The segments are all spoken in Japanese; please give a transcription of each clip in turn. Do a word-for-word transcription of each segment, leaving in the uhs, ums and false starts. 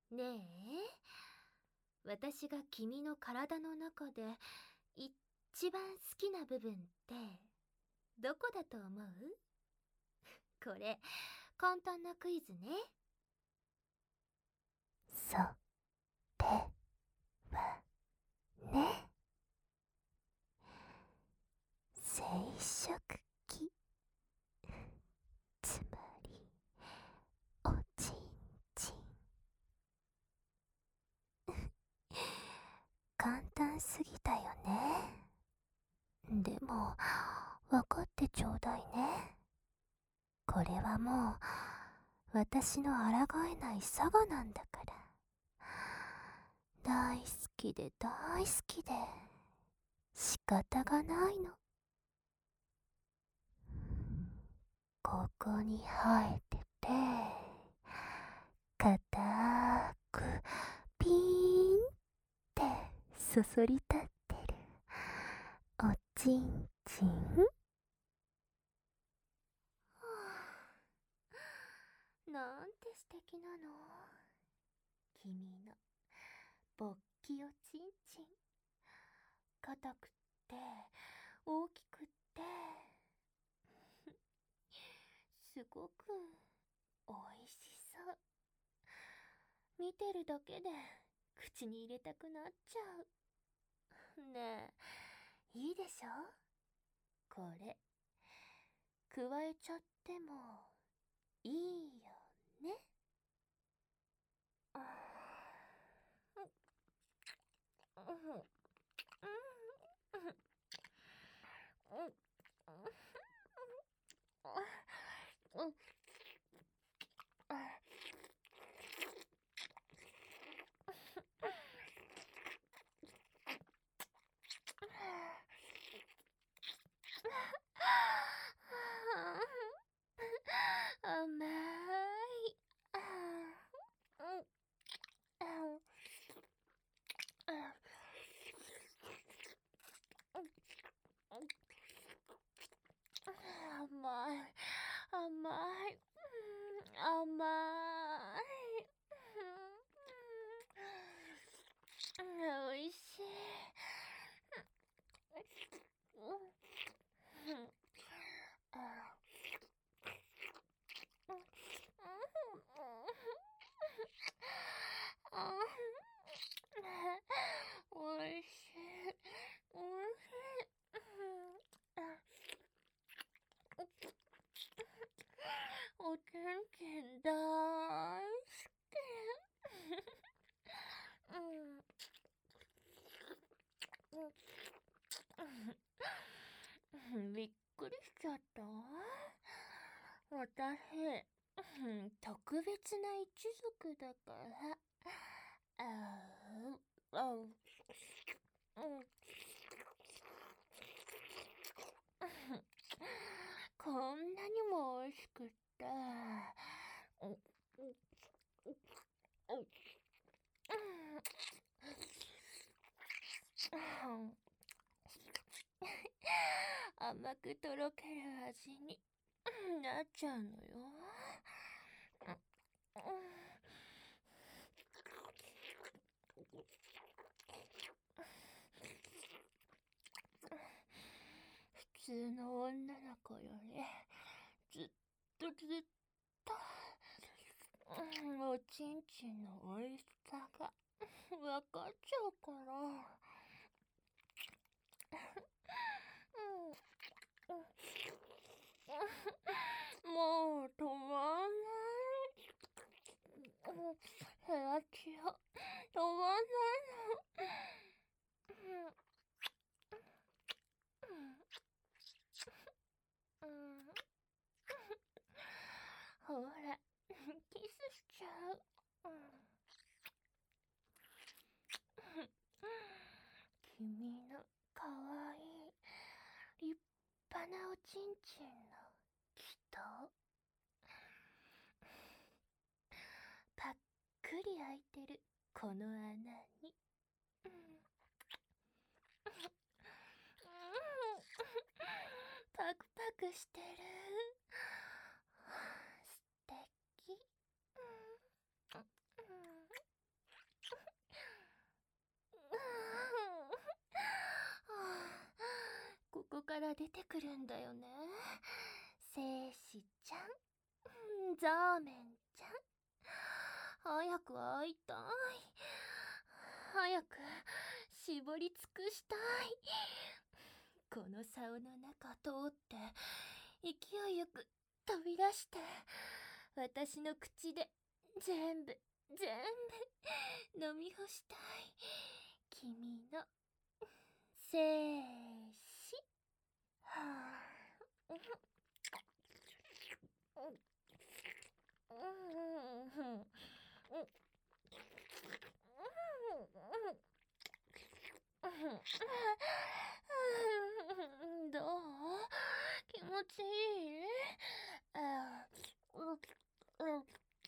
ねえ、私が君の体の中で一番好きな部分ってどこだと思う？これ簡単なクイズね。 それはね、生殖器、つまりおちんちん。簡単すぎたよね。でも分かってちょうだいね。これはもう私の抗えないサガなんだから。大好きで大好きで仕方がないの。ここに生えてて、固くピーンってそそり立ってるおちんちん。 なんて素敵なの。君の勃起おちんちん。硬くって大きくってすごくおいしそう。見てるだけで口に入れたくなっちゃう。ねえ、いいでしょ？これ加えちゃってもいいよね。甘い。甘い、甘い、甘い。おいしい。おいしい、おいしい。おちんちんだーいすき。うん、びっくりしちゃった。私、特別な一族だから。あう、あう、うん。こんなにも美味しくって。うん、甘くとろける味になっちゃうのよ。普通の女の子よりずっとずっと、うん、おちんちんの美味しさがわかっちゃうから。もう止まんない。ヘラチオ止まんないの。ほら、キスしちゃう。君のかわいい立派なおちんちんの人、ぱっくり開いてるこの穴に、パクパクしてる。素敵。 こから出てくるんだよね。精子ちゃん、ザーメンちゃん、早く会いたい。早く絞り尽くしたい。この竿の中通って勢いよく飛び出して私の口で全部全部飲み干したい。君の精子。はあ、どう？気持ちいい？あううう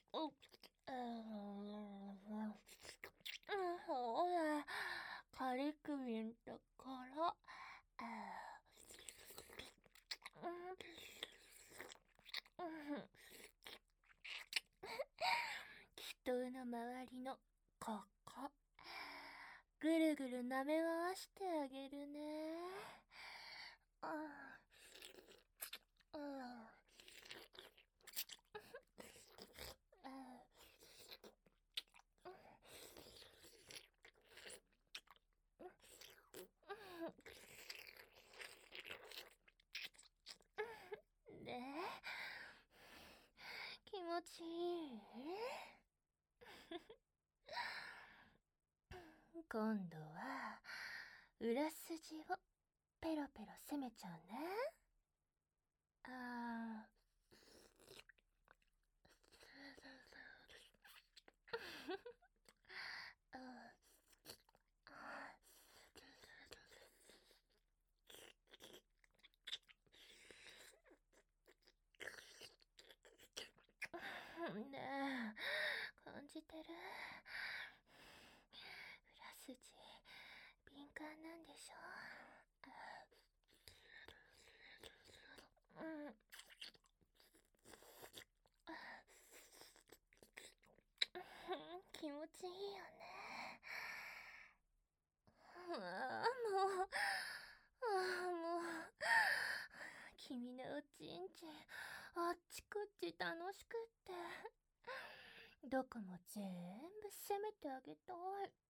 ほら、軽く見んところ。人の周りのここ、ぐるぐる舐め回してあげるね。ああ、で、気持ちいい？今度は裏筋をペロペロ攻めちゃうね。あーねえ、感じてる？裏筋敏感なんでしょ？うん、気持ちいいよね。ああ、もう、ああ、もう、君のおちんちん、あっちこっち楽しくって、どこも全部攻めてあげたい。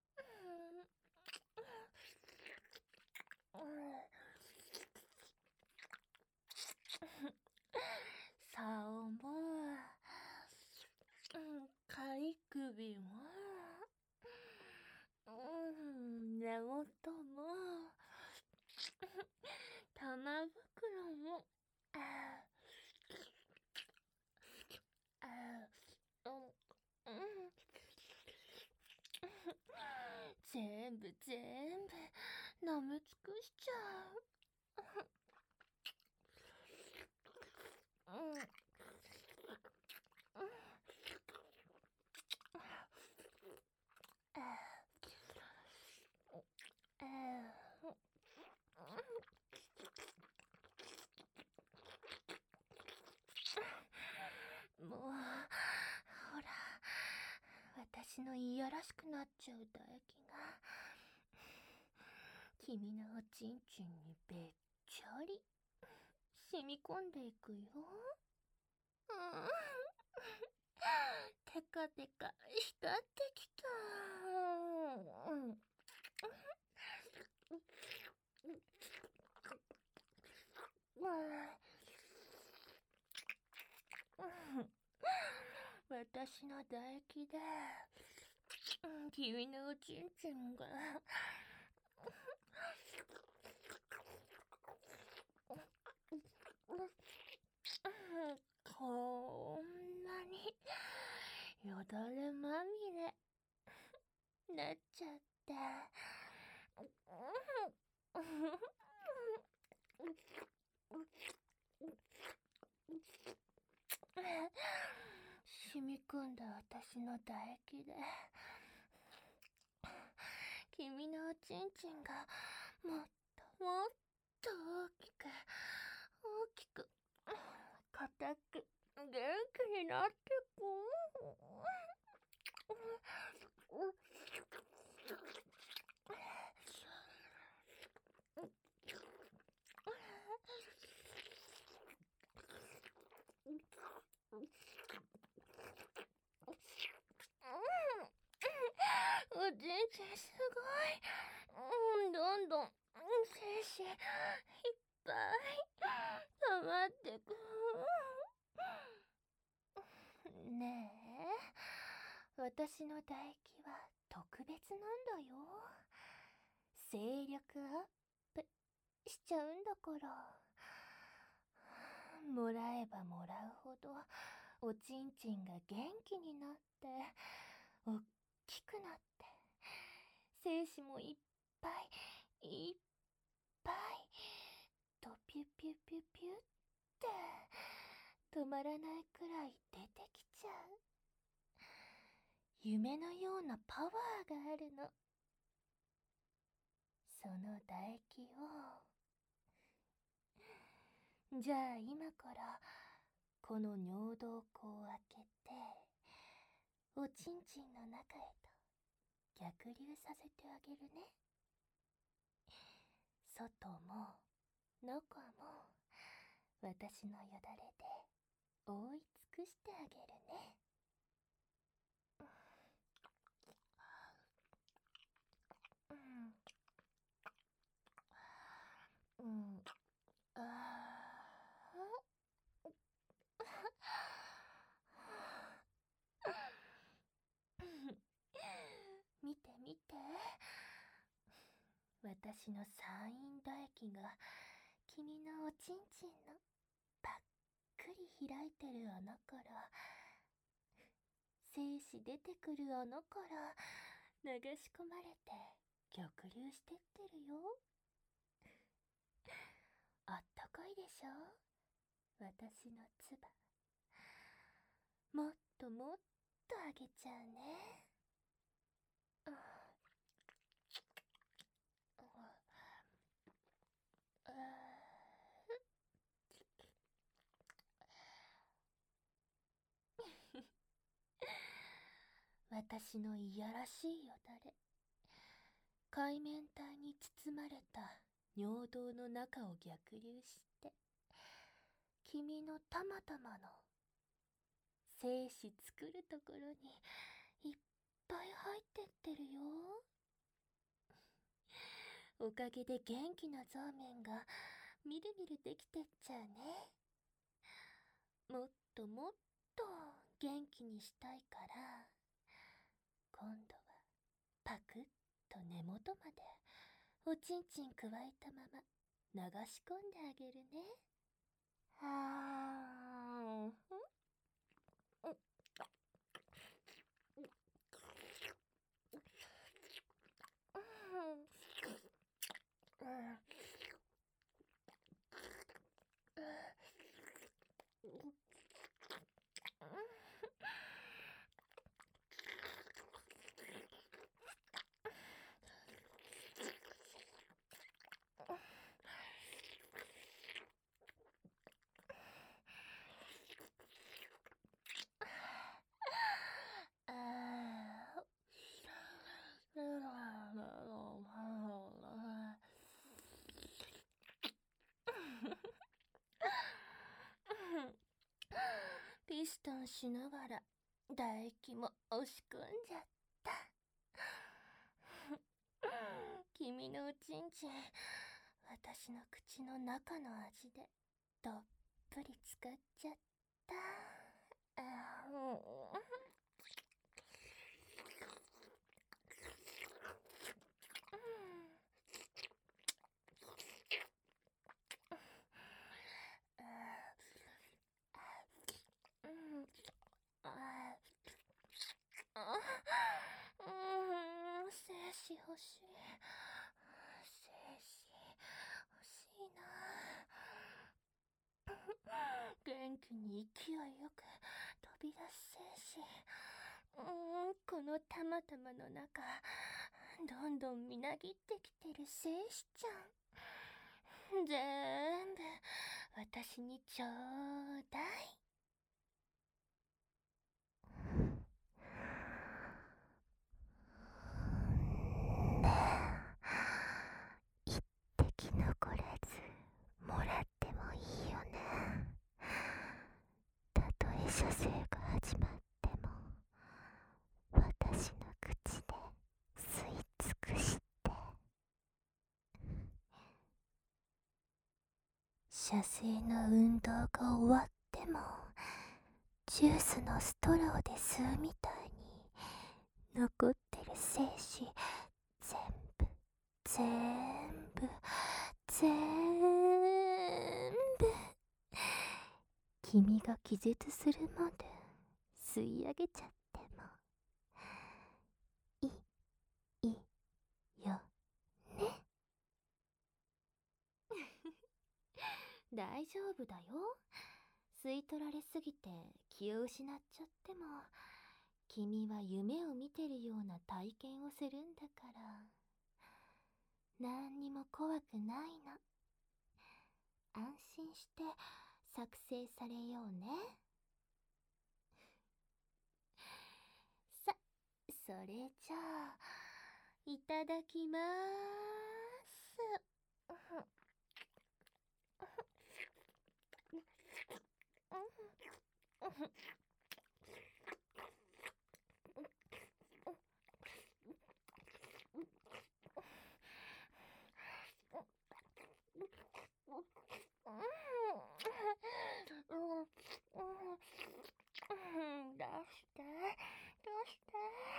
うん、竿も、うん、仮首も、うん、寝言も、玉袋も、ああ、うん、うん、全部全部飲み尽くしちゃう。うん、もう、ほら、私のいやらしくなっちゃう唾液が、君のおちんちんにべっちょり、染み込んでいくよ。うん、テカテカ光ってきた。うん、私の唾液で、うん、君のおちんちんがこんなによだれまみれなっちゃって、染み込んだ私の唾液で君のおちんちんがもっともっと大きく大きく硬く元気になってく。 ちんすごい。うん、どんどん精子いっぱい溜まってく。ねえ、私の唾液は特別なんだよ。精力アップしちゃうんだから。もらえばもらうほどおちんちんが元気になっておっきくなって精子もいっぱいいっぱいとピュピュピュピュって止まらないくらい出てきちゃう。夢のようなパワーがあるの。その唾液をじゃあ今からこの尿道口を開けておちんちんの中へと逆流させてあげるね。外も中も私のよだれで覆い尽くしてあげるね。うん、うん、あ見て見て、私の産院唾液が君のおちんちんのぱっくり開いてる穴から精子出てくる穴から流し込まれて逆流してってるよ。あったかいでしょ、私のつば。もっともっとあげちゃうね。ああ私のいやらしいよだれ、海綿体に包まれた尿道の中を逆流して君のたまたまの精子作るところにいっぱい入ってってるよ。おかげで元気なゾーメンがみるみるできてっちゃうね。もっともっと元気にしたいから今度はパクッと根元までおちんちんくわえたまま流し込んであげるね。はーん。ピストンしながら唾液も押し込んじゃった。君のおちんちん、私の口の中の味でどっぷり使っちゃった。あーうん、精子欲しい。精子欲しいな。元気に勢いよく飛び出す精子。うん、このたまたまの中、どんどんみなぎってきてる精子ちゃん。全部私にちょうだい。 一滴残らずもらってもいいよね。たとえ射精が始まっても私の口で吸い射精の運動が終わってもジュースのストローで吸うみたいに残ってる精子全部全部全部君が気絶するまで吸い上げちゃってもいいよね。 大丈夫だよ。吸い取られすぎて気を失っちゃっても、君は夢を見てるような体験をするんだから、何にも怖くないの。安心して作成されようね。さ、それじゃあ、いただきまーす。出して出して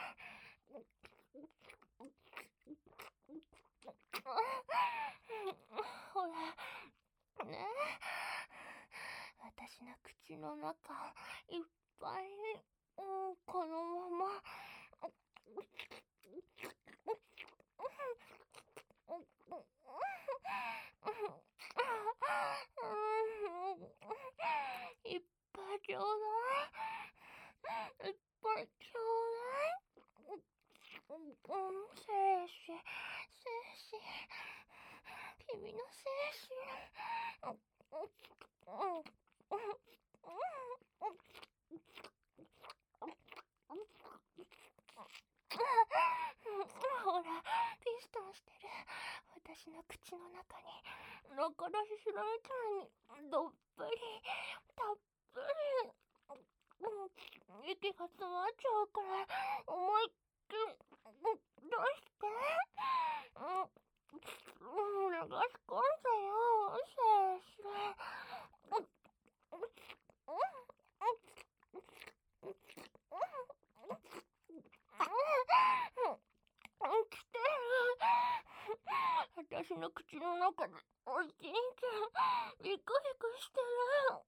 ほらね、私の口の中いっぱい、うん、このままいっぱいちょうだい、いっぱいちょうだい、うん、精子、精子、君の精子、ほら、ピストンしてる。私の口の中に中出しするみたいにどっぷりたっぷり、うん、息が詰まっちゃうから思いっきり出して、うん、流し込んでよ、先生。来てる。私の口の中でおじいちゃんビクビクしてる。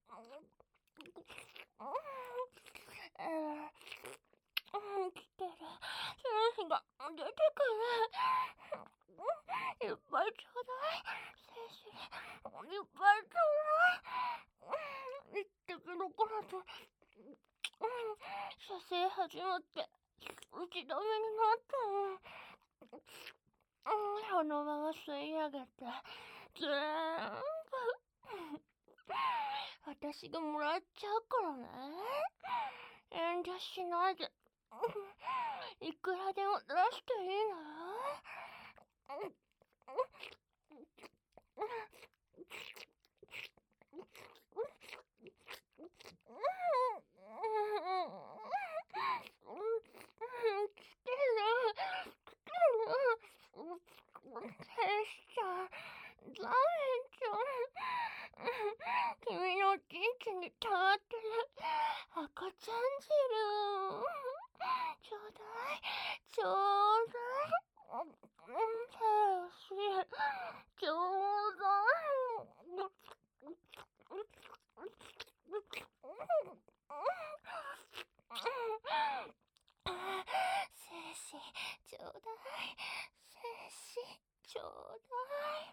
えー、来てる。精子が出てくる。いっぱいちょうだい。精子いっぱいちょうだい。一滴残らず射精始まって打ち止めになったの。そのまま吸い上げて全部私がもらっちゃうからね。遠慮しないでいくらでも出していいのよ。君のおちんちんに溜まってる赤ちゃん汁ちょうだいちょうだい、ちょうだい、精子ちょうだい、精子ちょうだい、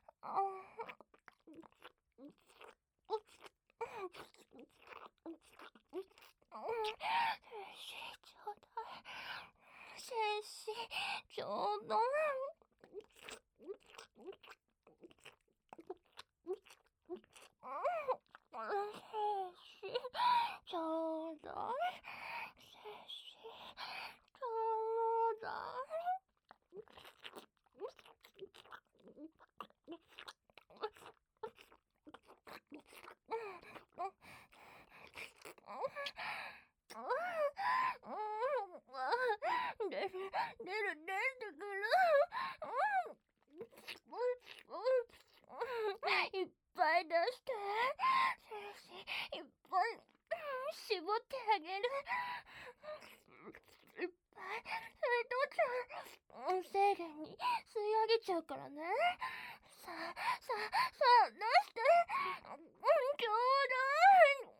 精子ちょうだい、ちょうだい、精子ちょうだい、出る出る出てくる。いっぱい出しちゃうからね。さあ、さあ、さあ、出して。うん、ちょうだい。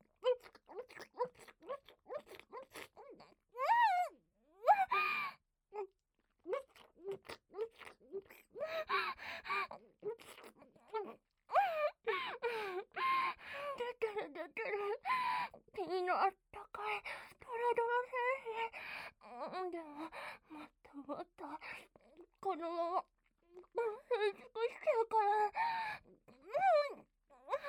出てる出てる。君のあったかいトロドロ精子。うん、でも、もっともっと、このまま、吸い尽くしちゃうから。うん。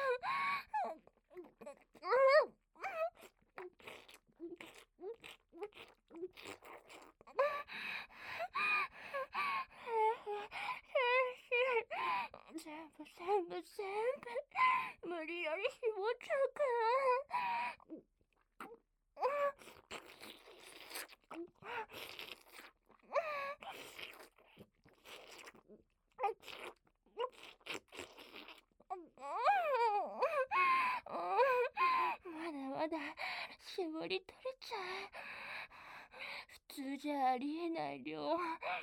全部全部全部無理やり絞っちゃうから。まだまだ絞り取れちゃう。普通じゃありえない量。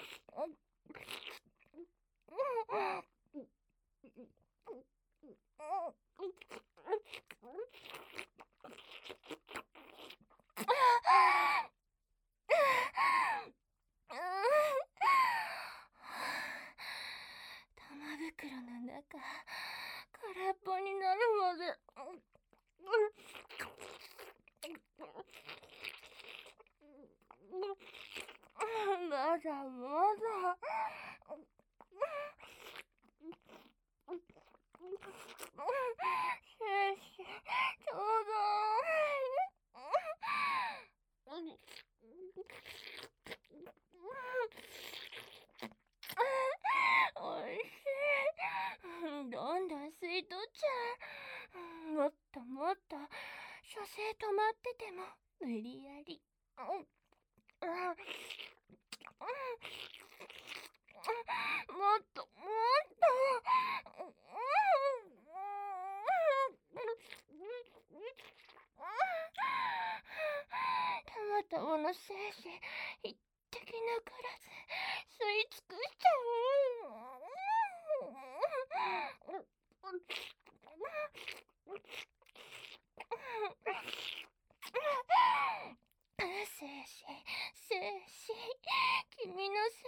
玉袋の中空っぽになるまで。まだまだ。先生、ちょうだい。おいしい。どんどん吸い取っちゃう。もっともっと射精止まってても無理やり。もっともっと。たまたまの精子一滴残らず吸い尽くしちゃう。精子精子、君の精